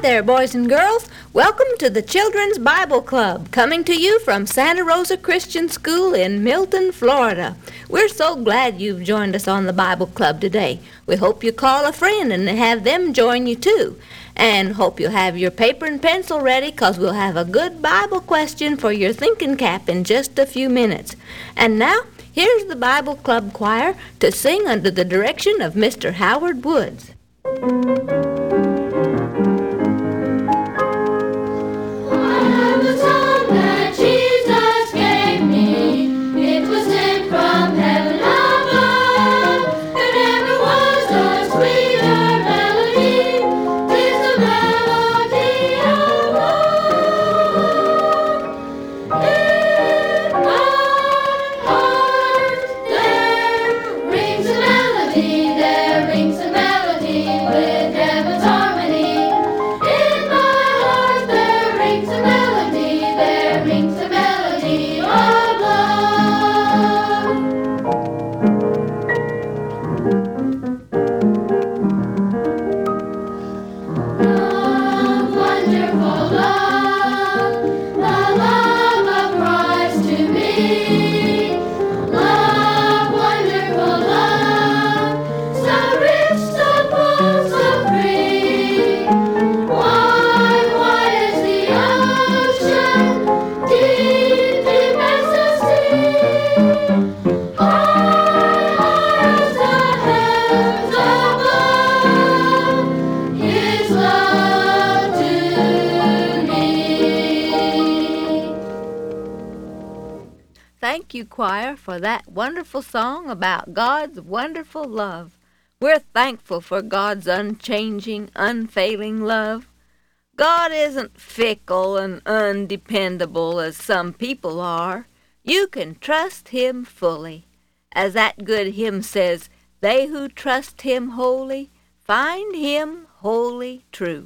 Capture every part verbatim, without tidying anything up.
there, boys and girls. Welcome to the Children's Bible Club, coming to you from Santa Rosa Christian School in Milton, Florida. We're so glad you've joined us on the Bible Club today. We hope you call a friend and have them join you too. And hope you'll have your paper and pencil ready, because we'll have a good Bible question for your thinking cap in just a few minutes. And now, here's the Bible Club choir to sing under the direction of Mister Howard Woods. Thank you, choir, for that wonderful song about God's wonderful love. We're thankful for God's unchanging, unfailing love. God isn't fickle and undependable as some people are. You can trust Him fully. As that good hymn says, they who trust Him wholly find Him wholly true.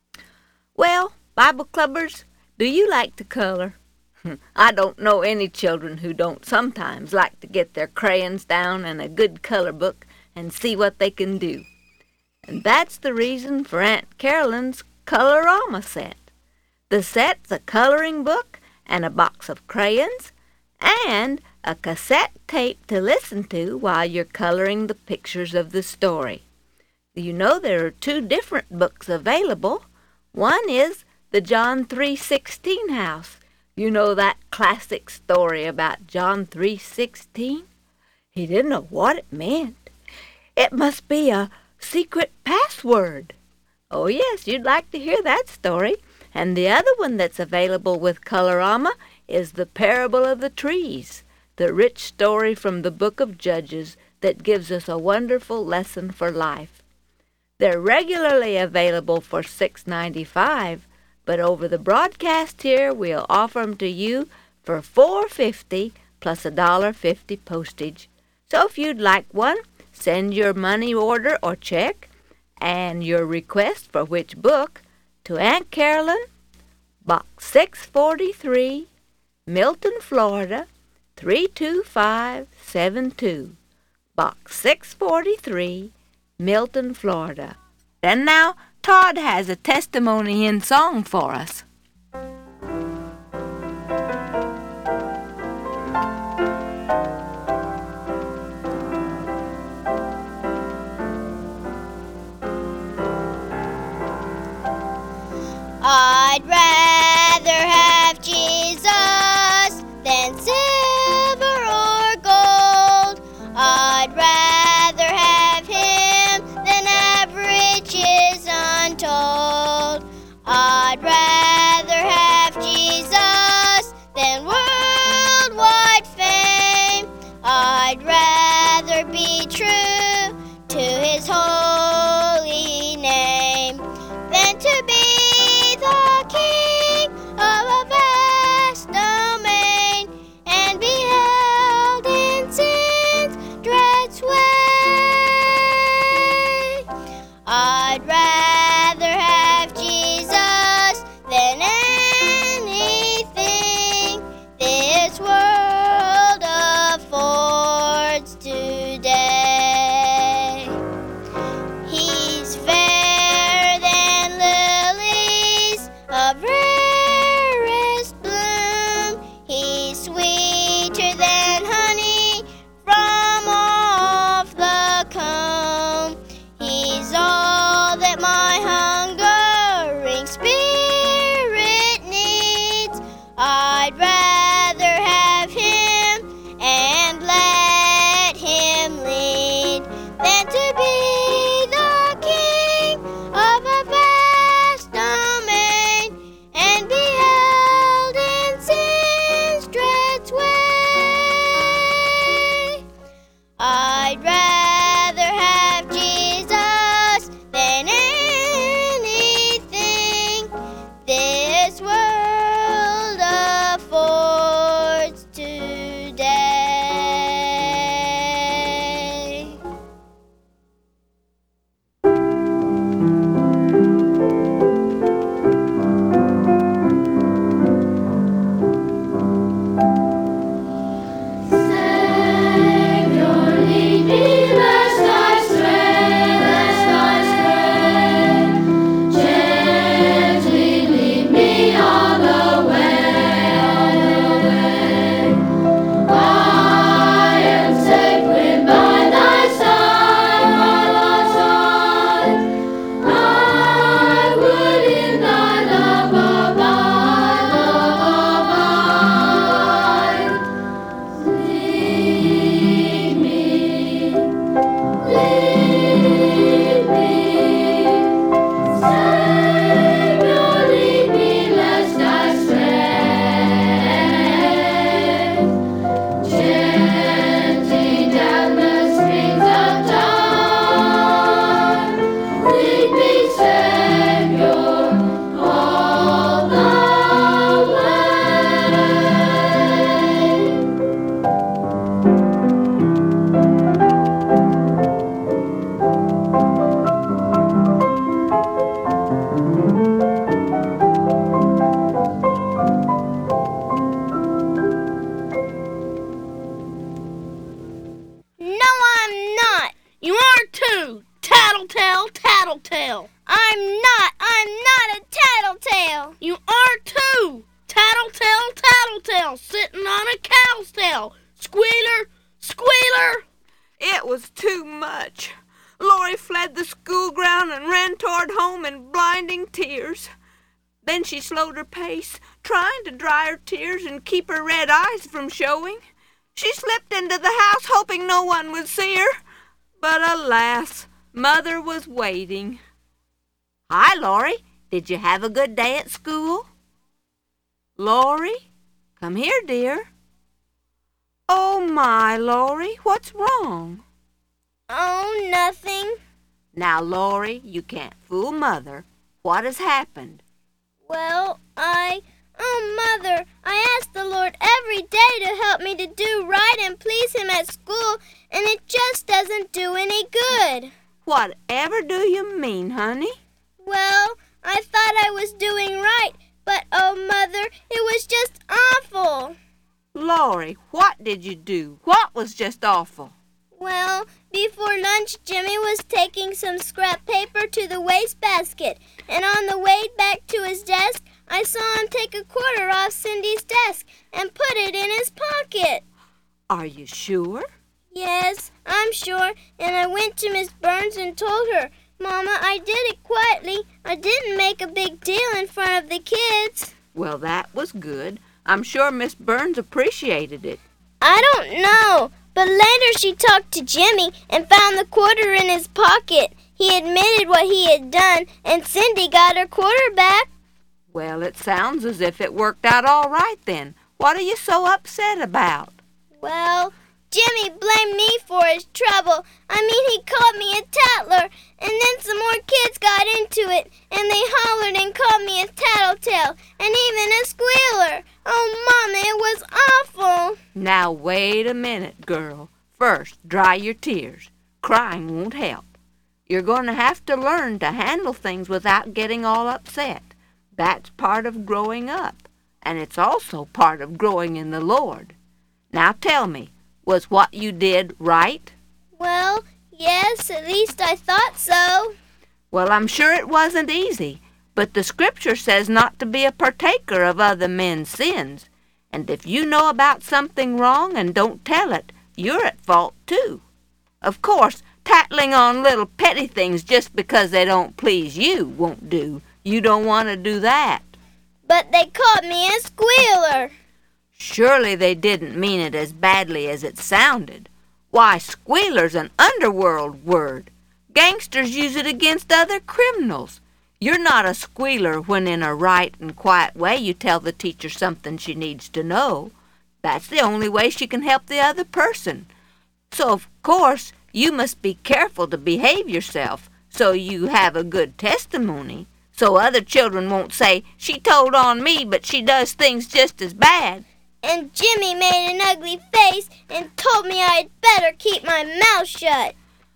Well, Bible Clubbers, do you like to color? I don't know any children who don't sometimes like to get their crayons down and a good color book and see what they can do. And that's the reason for Aunt Carolyn's Colorama set. The set's a coloring book and a box of crayons and a cassette tape to listen to while you're coloring the pictures of the story. You know there are two different books available. One is the John three sixteen house. You know that classic story about John three sixteen? He didn't know what it meant. It must be a secret password. Oh, yes, you'd like to hear that story. And the other one that's available with Colorama is The Parable of the Trees, the rich story from the book of Judges that gives us a wonderful lesson for life. They're regularly available for six ninety-five. But over the broadcast here, we'll offer them to you for four fifty plus a dollar fifty postage. So if you'd like one, send your money order or check and your request for which book to Aunt Carolyn, Box six forty-three, Milton, Florida, three two five seven two. Box six forty-three, Milton, Florida. And now, Todd has a testimony in song for us. I'd rather have Jesus than silver or gold. I'd rather have Him than have riches untold. I'd rather have Jesus than worldwide fame. I'd rather be true to His holy name than to be the king of a vast domain and be held in sin's dread sway. I'd rather have Jesus than anything this world affords today. He's fairer than lilies tattletale. I'm not. I'm not a tattletale. You are too. Tattletale, tattletale, sitting on a cow's tail. Squealer, squealer. It was too much. Lori fled the school ground and ran toward home in blinding tears. Then she slowed her pace, trying to dry her tears and keep her red eyes from showing. She slipped into the house, hoping no one would see her. But alas, Mother was waiting. Hi, Lori. Did you have a good day at school? Lori, come here, dear. Oh, my, Lori, what's wrong? Oh, nothing. Now, Lori, you can't fool Mother. What has happened? Well, I... Oh, Mother, I ask the Lord every day to help me to do right and please Him at school, and it just doesn't do any good. Whatever do you mean, honey? Well, I thought I was doing right, but, oh, Mother, it was just awful. Lori, what did you do? What was just awful? Well, before lunch, Jimmy was taking some scrap paper to the wastebasket, and on the way back to his desk, I saw him take a quarter off Cindy's desk and put it in his pocket. Are you sure? Yes, I'm sure, and I went to Miss Burns and told her, Mama, I did it quietly. I didn't make a big deal in front of the kids. Well, that was good. I'm sure Miss Burns appreciated it. I don't know, but later she talked to Jimmy and found the quarter in his pocket. He admitted what he had done, and Cindy got her quarter back. Well, it sounds as if it worked out all right then. What are you so upset about? Well, Jimmy blamed me for his trouble. I mean, he called me a tattler, and then some more kids got into it, and they hollered and called me a tattletale, and even a squealer. Oh, Mama, it was awful. Now, wait a minute, girl. First, dry your tears. Crying won't help. You're going to have to learn to handle things without getting all upset. That's part of growing up, and it's also part of growing in the Lord. Now tell me, was what you did right? Well, yes, at least I thought so. Well, I'm sure it wasn't easy, but the Scripture says not to be a partaker of other men's sins. And if you know about something wrong and don't tell it, you're at fault too. Of course, tattling on little petty things just because they don't please you won't do. You don't want to do that. But they called me a squealer. Surely they didn't mean it as badly as it sounded. Why, squealer's an underworld word. Gangsters use it against other criminals. You're not a squealer when in a right and quiet way you tell the teacher something she needs to know. That's the only way she can help the other person. So, of course, you must be careful to behave yourself so you have a good testimony, so other children won't say, she told on me, but she does things just as bad. And Jimmy made an ugly face and told me I'd better keep my mouth shut.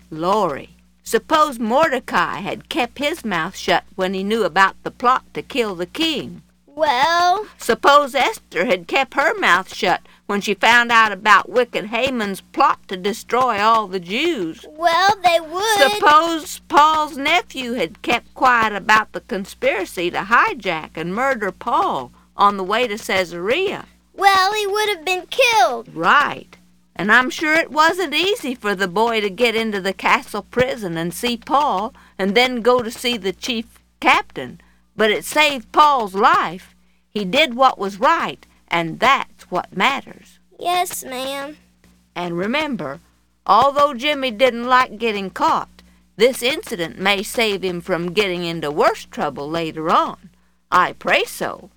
Lori, suppose Mordecai had kept his mouth shut when he knew about the plot to kill the king. Well? Suppose Esther had kept her mouth shut when she found out about wicked Haman's plot to destroy all the Jews. Well, they would. Suppose Paul's nephew had kept quiet about the conspiracy to hijack and murder Paul on the way to Caesarea. Well, he would have been killed. Right. And I'm sure it wasn't easy for the boy to get into the castle prison and see Paul and then go to see the chief captain. But it saved Paul's life. He did what was right, and that's what matters. Yes, ma'am. And remember, although Jimmy didn't like getting caught, this incident may save him from getting into worse trouble later on. I pray so.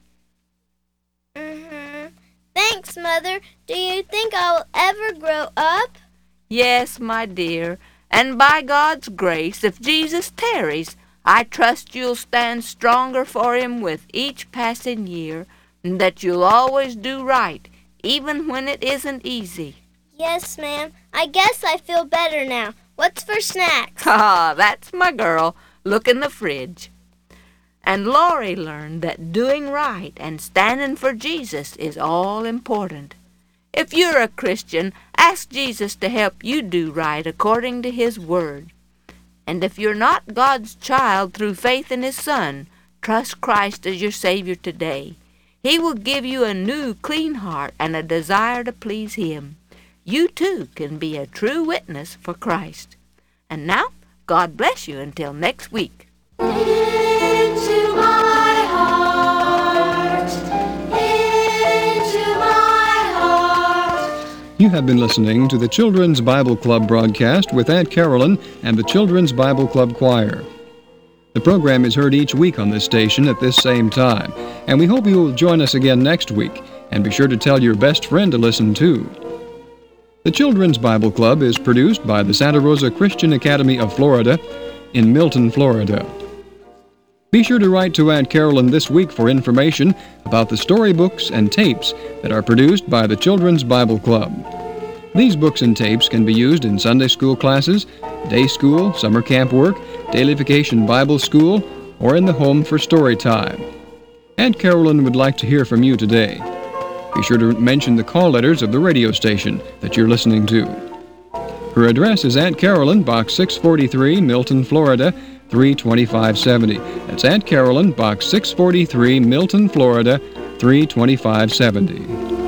Mm-hmm. Thanks, Mother. Do you think I will ever grow up? Yes, my dear, and by God's grace, if Jesus tarries, I trust you'll stand stronger for him with each passing year, and that you'll always do right, even when it isn't easy. Yes, ma'am. I guess I feel better now. What's for snacks? Ah, that's my girl. Look in the fridge. And Lori learned that doing right and standing for Jesus is all important. If you're a Christian, ask Jesus to help you do right according to his word. And if you're not God's child through faith in His Son, trust Christ as your Savior today. He will give you a new, clean heart and a desire to please Him. You too can be a true witness for Christ. And now, God bless you until next week. Into my heart, into my heart. You have been listening to the Children's Bible Club broadcast with Aunt Carolyn and the Children's Bible Club Choir. The program is heard each week on this station at this same time, and we hope you will join us again next week, and be sure to tell your best friend to listen too. The Children's Bible Club is produced by the Santa Rosa Christian Academy of Florida in Milton, Florida. Be sure to write to Aunt Carolyn this week for information about the storybooks and tapes that are produced by the Children's Bible Club. These books and tapes can be used in Sunday school classes, day school, summer camp work, daily vacation Bible school, or in the home for story time. Aunt Carolyn would like to hear from you today. Be sure to mention the call letters of the radio station that you're listening to. Her address is Aunt Carolyn, Box six forty-three, Milton, Florida, three twenty-five seventy. That's Aunt Carolyn, Box six forty-three, Milton, Florida, three twenty-five seventy.